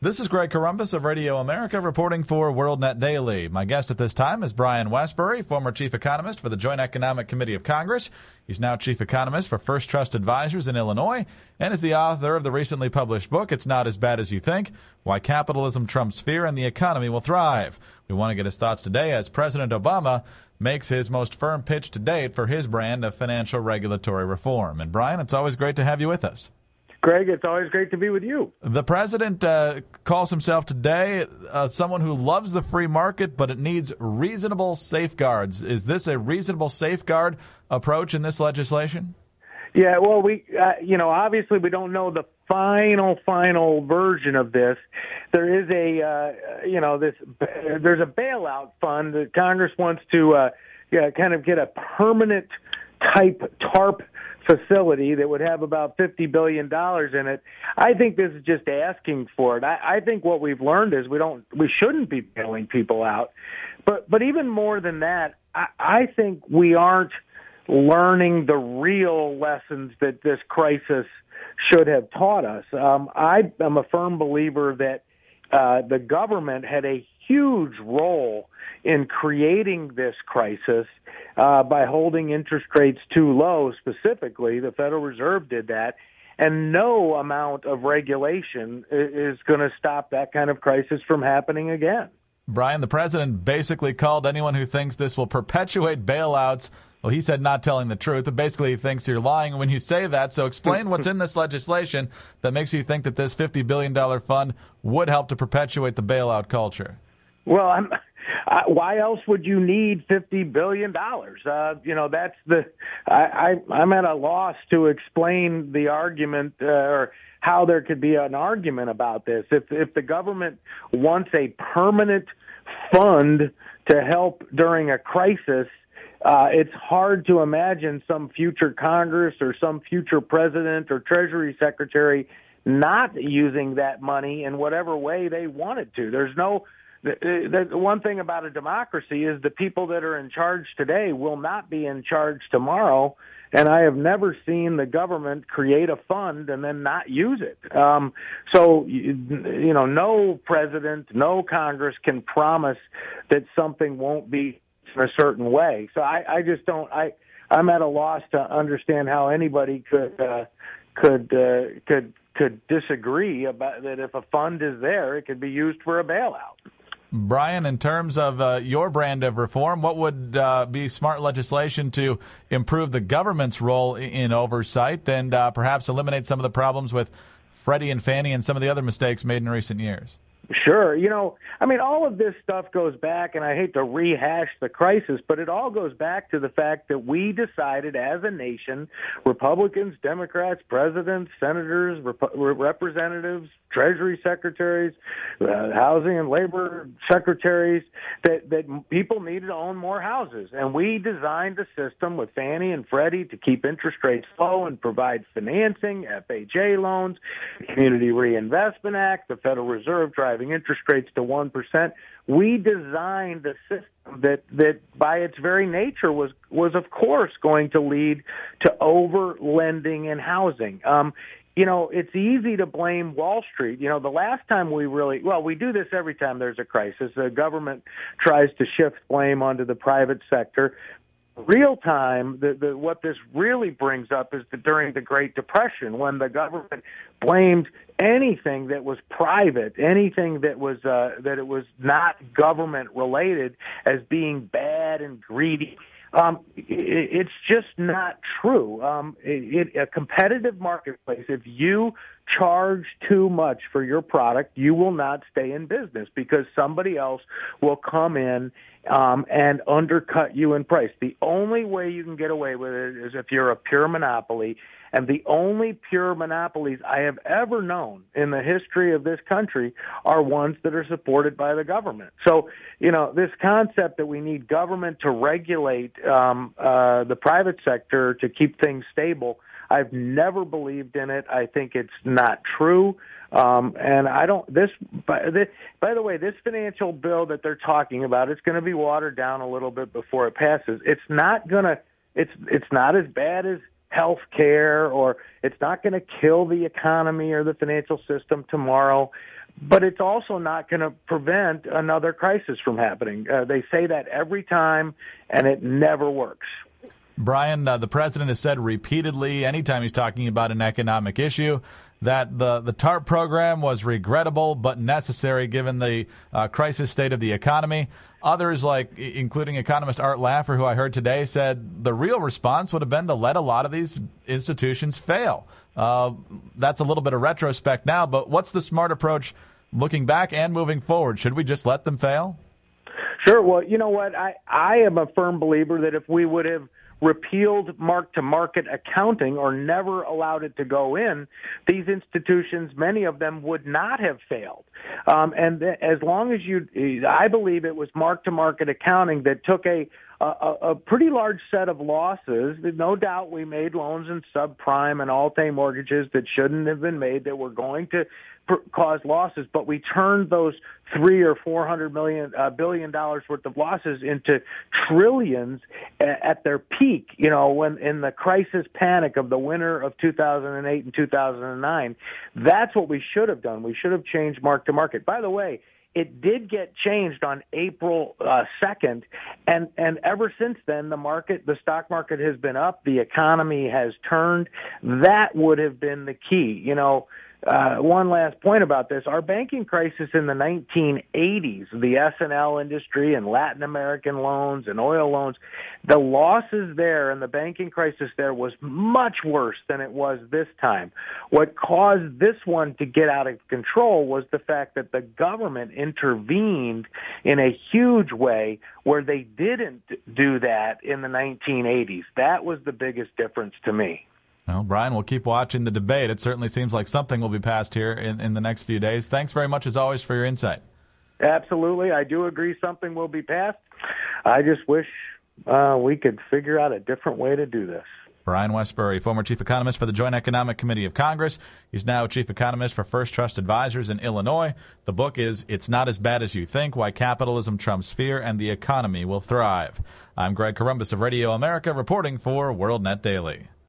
This is Greg Corombos of Radio America reporting for WorldNet Daily. My guest at this time is Brian Wesbury, former chief economist for the Joint Economic Committee of Congress. He's now chief economist for First Trust Advisors in Illinois and is the author of the recently published book, It's Not As Bad As You Think, Why Capitalism Trumps Fear and the Economy Will Thrive. We want to get his thoughts today as President Obama makes his most firm pitch to date for his brand of financial regulatory reform. And Brian, it's always great to have you with us. Greg, it's always great to be with you. The president calls himself today someone who loves the free market, but it needs reasonable safeguards. Is this a reasonable safeguard approach in this legislation? Yeah, well, obviously we don't know the final version of this. There is there's a bailout fund that Congress wants to kind of get a permanent type TARP facility that would have about $50 billion in it. I think this is just asking for it. I think what we've learned is we shouldn't be bailing people out. But even more than that, I think we aren't learning the real lessons that this crisis should have taught us. I am a firm believer that the government had a huge role in creating this crisis by holding interest rates too low. Specifically, the Federal Reserve did that, and no amount of regulation is going to stop that kind of crisis from happening again. Brian, the president basically called anyone who thinks this will perpetuate bailouts, well, he said not telling the truth, but basically he thinks you're lying when you say that. So explain what's in this legislation that makes you think that this $50 billion fund would help to perpetuate the bailout culture. Well, why else would you need $50 billion? That's I'm at a loss to explain the argument or how there could be an argument about this. If the government wants a permanent fund to help during a crisis, it's hard to imagine some future Congress or some future president or Treasury Secretary not using that money in whatever way they wanted to. The one thing about a democracy is the people that are in charge today will not be in charge tomorrow, and I have never seen the government create a fund and then not use it. No president, no Congress can promise that something won't be in a certain way. So I just don't. I'm at a loss to understand how anybody could disagree about that. If a fund is there, it could be used for a bailout. Brian, in terms of your brand of reform, what would be smart legislation to improve the government's role in oversight and perhaps eliminate some of the problems with Freddie and Fannie and some of the other mistakes made in recent years? Sure. All of this stuff goes back, and I hate to rehash the crisis, but it all goes back to the fact that we decided as a nation, Republicans, Democrats, presidents, senators, representatives, Treasury secretaries, housing and labor secretaries, that people needed to own more houses. And we designed a system with Fannie and Freddie to keep interest rates low and provide financing, FHA loans, Community Reinvestment Act, the Federal Reserve driving interest rates to 1%. We designed a system that by its very nature was of course going to lead to over-lending in housing. It's easy to blame Wall Street. The last time we do this every time there's a crisis. The government tries to shift blame onto the private sector. Real time, what this really brings up is that during the Great Depression, when the government blamed anything that was private, anything that was that it was not government related, as being bad and greedy. It's just not true. A competitive marketplace, if you charge too much for your product, you will not stay in business because somebody else will come in and undercut you in price. The only way you can get away with it is if you're a pure monopoly. And the only pure monopolies I have ever known in the history of this country are ones that are supported by the government. So, this concept that we need government to regulate the private sector to keep things stable, I've never believed in it. I think it's not true. And I don't. By the way, this financial bill that they're talking about, it's going to be watered down a little bit before it passes. It's not as bad as health care, or it's not going to kill the economy or the financial system tomorrow. but it's also not going to prevent another crisis from happening. They say that every time, and it never works. Brian, the president has said repeatedly, anytime he's talking about an economic issue, that the TARP program was regrettable but necessary given the crisis state of the economy. Others, including economist Art Laffer, who I heard today, said the real response would have been to let a lot of these institutions fail. That's a little bit of retrospect now, but what's the smart approach looking back and moving forward? Should we just let them fail? Sure. Well, you know what? I am a firm believer that if we would have repealed mark-to-market accounting or never allowed it to go in, these institutions, many of them, would not have failed. And as long as I believe it was mark-to-market accounting that took a pretty large set of losses. No doubt we made loans in subprime and Alt-A mortgages that shouldn't have been made, that were going to cause losses, but we turned those $300 or $400 billion worth of losses into trillions at their peak. You know, when in the crisis panic of the winter of 2008 and 2009, that's what we should have done. We should have changed mark to market. By the way, it did get changed on April 2nd, and ever since then, the stock market has been up, the economy has turned. That would have been the key. You know, one last point about this. Our banking crisis in the 1980s, the S&L industry and Latin American loans and oil loans, the losses there and the banking crisis there was much worse than it was this time. What caused this one to get out of control was the fact that the government intervened in a huge way where they didn't do that in the 1980s. That was the biggest difference to me. Well, Brian, we'll keep watching the debate. It certainly seems like something will be passed here in the next few days. Thanks very much, as always, for your insight. Absolutely. I do agree something will be passed. I just wish we could figure out a different way to do this. Brian Wesbury, former chief economist for the Joint Economic Committee of Congress. He's now chief economist for First Trust Advisors in Illinois. The book is It's Not as Bad as You Think, Why Capitalism Trumps Fear and the Economy Will Thrive. I'm Greg Corombos of Radio America, reporting for WorldNet Daily.